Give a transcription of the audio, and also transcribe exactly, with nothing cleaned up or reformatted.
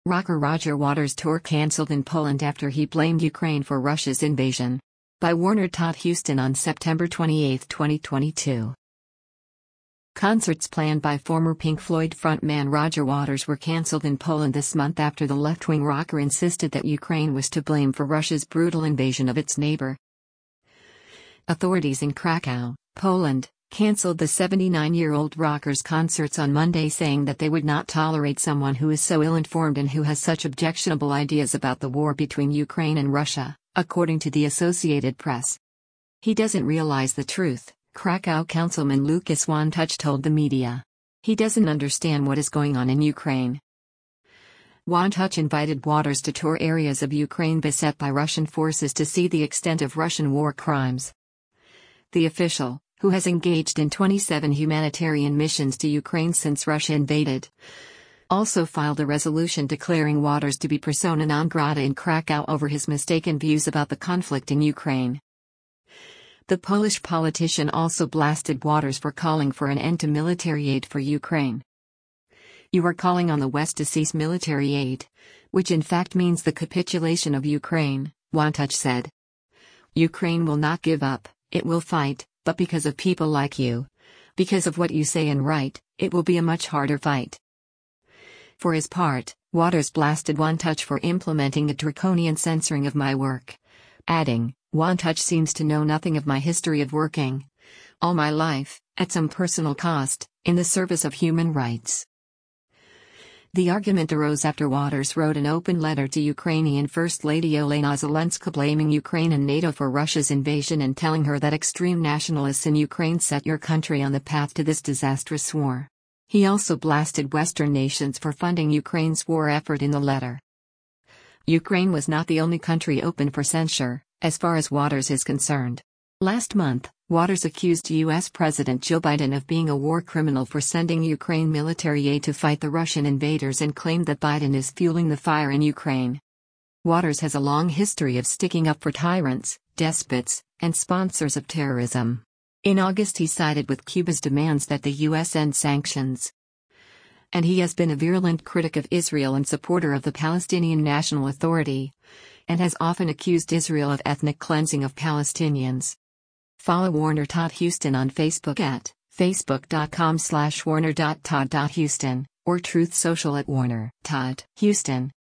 Rocker Roger Waters' tour cancelled in Poland after he blamed Ukraine for Russia's invasion. By Warner Todd Houston on September twenty-eighth, twenty twenty-two. Concerts planned by former Pink Floyd frontman Roger Waters were cancelled in Poland this month after the left-wing rocker insisted that Ukraine was to blame for Russia's brutal invasion of its neighbor. Authorities in Krakow, Poland, cancelled the seventy-nine-year-old rocker's concerts on Monday, saying that they would not tolerate someone who is so ill-informed and who has such objectionable ideas about the war between Ukraine and Russia, according to the Associated Press. He doesn't realize the truth, Krakow councilman Lucas Wantuch told the media. He doesn't understand what is going on in Ukraine. Wantuch invited Waters to tour areas of Ukraine beset by Russian forces to see the extent of Russian war crimes. The official, who has engaged in twenty-seven humanitarian missions to Ukraine since Russia invaded, also filed a resolution declaring Waters to be persona non grata in Krakow over his mistaken views about the conflict in Ukraine. The Polish politician also blasted Waters for calling for an end to military aid for Ukraine. "You are calling on the West to cease military aid, which in fact means the capitulation of Ukraine," Wantuch said. "Ukraine will not give up, it will fight. But because of people like you, because of what you say and write, it will be a much harder fight." For his part, Waters blasted Wantuch for implementing a draconian censoring of my work, adding, "Wantuch seems to know nothing of my history of working all my life, at some personal cost, in the service of human rights." The argument arose after Waters wrote an open letter to Ukrainian First Lady Olena Zelenska blaming Ukraine and NATO for Russia's invasion and telling her that extreme nationalists in Ukraine set your country on the path to this disastrous war. He also blasted Western nations for funding Ukraine's war effort in the letter. Ukraine was not the only country open for censure, as far as Waters is concerned. Last month, Waters accused U S President Joe Biden of being a war criminal for sending Ukraine military aid to fight the Russian invaders and claimed that Biden is fueling the fire in Ukraine. Waters has a long history of sticking up for tyrants, despots, and sponsors of terrorism. In August, he sided with Cuba's demands that the U S end sanctions. And he has been a virulent critic of Israel and supporter of the Palestinian National Authority, and has often accused Israel of ethnic cleansing of Palestinians. Follow Warner Todd Houston on Facebook at facebook.com slash warner.todd.houston or Truth Social at Warner Todd Houston.